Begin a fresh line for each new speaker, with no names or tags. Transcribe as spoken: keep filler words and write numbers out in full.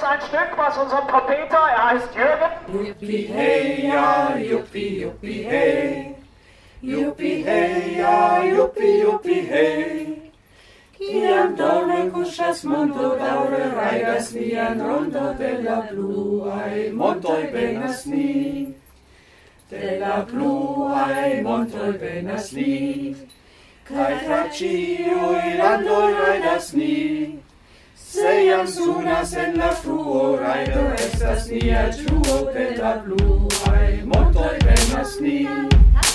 ein Stück, was unserem Trompeter, er heißt Jürgen.
Yuppie hey ja, yuppie yuppie hey. Yuppie hey ja, yuppie yuppie hey. Chiam dole cuscias monto daure raidas nian rondo de la pluae montoi venas ni. De la pluae montoi venas ni. Kai tra ciui landoi raidas ni. Seiam sunas en la fruo raido estas nia ĝuo de la pluae montoi venas ni.